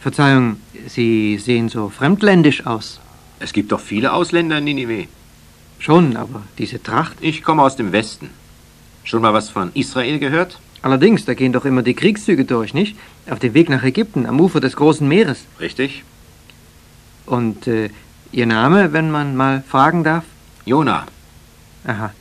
Verzeihung, Sie sehen so fremdländisch aus. Es gibt doch viele Ausländer in Ninive. Schon, aber diese Tracht... Ich komme aus dem Westen. Schon mal was von Israel gehört? Allerdings, da gehen doch immer die Kriegszüge durch, nicht? Auf dem Weg nach Ägypten, am Ufer des großen Meeres. Richtig. Und Ihr Name, wenn man mal fragen darf? Jona. Aha.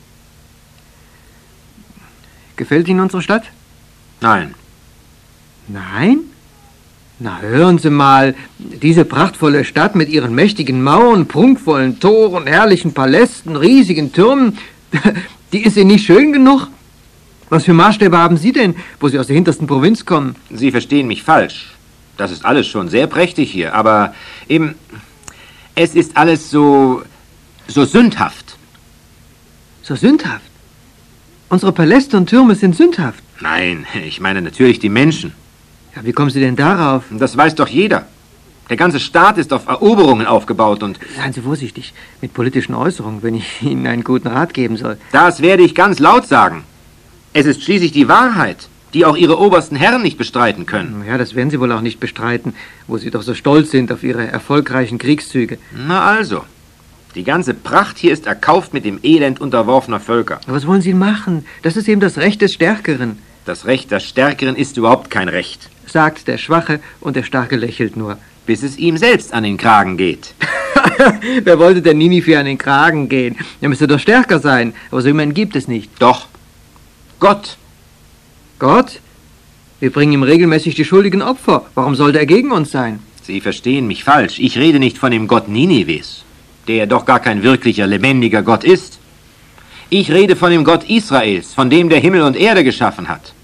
Gefällt Ihnen unsere Stadt? Nein. Nein? Na, hören Sie mal, diese prachtvolle Stadt mit ihren mächtigen Mauern, prunkvollen Toren, herrlichen Palästen, riesigen Türmen, die ist Ihnen nicht schön genug? Was für Maßstäbe haben Sie denn, wo Sie aus der hintersten Provinz kommen? Sie verstehen mich falsch. Das ist alles schon sehr prächtig hier, aber eben, es ist alles so sündhaft. So sündhaft? Unsere Paläste und Türme sind sündhaft. Nein, ich meine natürlich die Menschen. Ja, wie kommen Sie denn darauf? Das weiß doch jeder. Der ganze Staat ist auf Eroberungen aufgebaut und... Seien Sie vorsichtig mit politischen Äußerungen, wenn ich Ihnen einen guten Rat geben soll. Das werde ich ganz laut sagen. Es ist schließlich die Wahrheit, die auch Ihre obersten Herren nicht bestreiten können. Ja, das werden Sie wohl auch nicht bestreiten, wo Sie doch so stolz sind auf Ihre erfolgreichen Kriegszüge. Na also, die ganze Pracht hier ist erkauft mit dem Elend unterworfener Völker. Aber was wollen Sie machen? Das ist eben das Recht des Stärkeren. Das Recht des Stärkeren ist überhaupt kein Recht. Sagt der Schwache und der Starke lächelt nur. Bis es ihm selbst an den Kragen geht. Wer wollte denn Ninive an den Kragen gehen? Er müsste doch stärker sein, aber so jemanden gibt es nicht. Doch. Gott. Gott? Wir bringen ihm regelmäßig die schuldigen Opfer. Warum sollte er gegen uns sein? Sie verstehen mich falsch. Ich rede nicht von dem Gott Ninives, der ja doch gar kein wirklicher, lebendiger Gott ist. Ich rede von dem Gott Israels, von dem der Himmel und Erde geschaffen hat.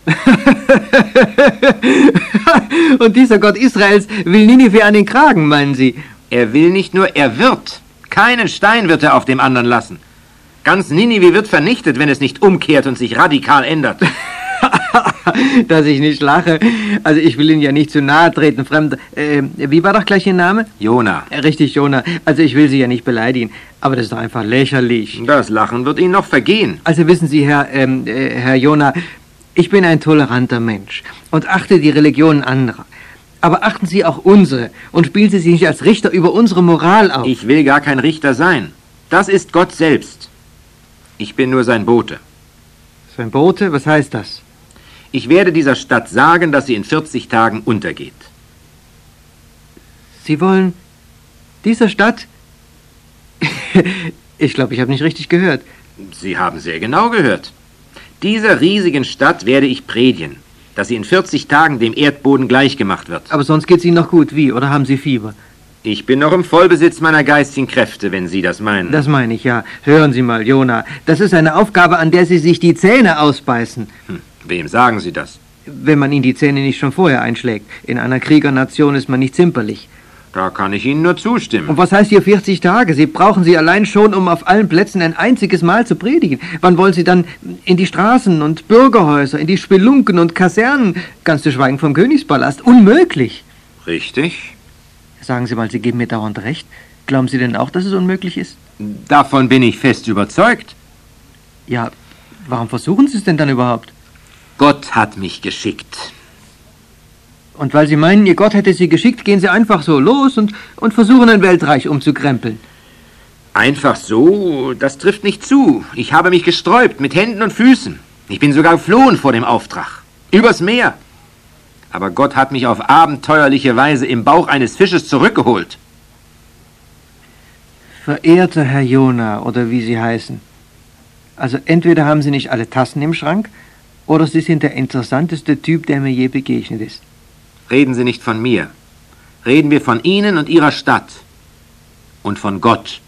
Und dieser Gott Israels will Ninive an den Kragen, meinen Sie? Er will nicht nur, er wird. Keinen Stein wird er auf dem anderen lassen. Ganz Ninive wird vernichtet, wenn es nicht umkehrt und sich radikal ändert. Dass ich nicht lache. Also ich will Ihnen ja nicht zu nahe treten, Fremder. Wie war doch gleich Ihr Name? Jona. Richtig, Jona. Also ich will Sie ja nicht beleidigen, aber das ist doch einfach lächerlich. Das Lachen wird Ihnen noch vergehen. Also wissen Sie, Herr Jona, ich bin ein toleranter Mensch und achte die Religionen anderer. Aber achten Sie auch unsere und spielen Sie sich nicht als Richter über unsere Moral auf. Ich will gar kein Richter sein. Das ist Gott selbst. Ich bin nur sein Bote. Sein Bote? Was heißt das? Ich werde dieser Stadt sagen, dass sie in 40 Tagen untergeht. Sie wollen dieser Stadt? Ich glaube, ich habe nicht richtig gehört. Sie haben sehr genau gehört. Dieser riesigen Stadt werde ich predigen, dass sie in 40 Tagen dem Erdboden gleichgemacht wird. Aber sonst geht's Ihnen noch gut. Wie? Oder haben Sie Fieber? Ich bin noch im Vollbesitz meiner geistigen Kräfte, wenn Sie das meinen. Das meine ich, ja. Hören Sie mal, Jona. Das ist eine Aufgabe, an der Sie sich die Zähne ausbeißen. Wem sagen Sie das? Wenn man Ihnen die Zähne nicht schon vorher einschlägt. In einer Kriegernation ist man nicht zimperlich. Da kann ich Ihnen nur zustimmen. Und was heißt hier 40 Tage? Sie brauchen sie allein schon, um auf allen Plätzen ein einziges Mal zu predigen. Wann wollen Sie dann in die Straßen und Bürgerhäuser, in die Spelunken und Kasernen, ganz zu schweigen vom Königspalast? Unmöglich. Richtig. Sagen Sie mal, Sie geben mir dauernd recht. Glauben Sie denn auch, dass es unmöglich ist? Davon bin ich fest überzeugt. Ja, warum versuchen Sie es denn dann überhaupt? Gott hat mich geschickt. Und weil Sie meinen, Ihr Gott hätte Sie geschickt, gehen Sie einfach so los und versuchen, ein Weltreich umzukrempeln. Einfach so, das trifft nicht zu. Ich habe mich gesträubt, mit Händen und Füßen. Ich bin sogar geflohen vor dem Auftrag. Übers Meer. Aber Gott hat mich auf abenteuerliche Weise im Bauch eines Fisches zurückgeholt. Verehrter Herr Jona, oder wie Sie heißen. Also entweder haben Sie nicht alle Tassen im Schrank, oder Sie sind der interessanteste Typ, der mir je begegnet ist. Reden Sie nicht von mir. Reden wir von Ihnen und Ihrer Stadt. Und von Gott.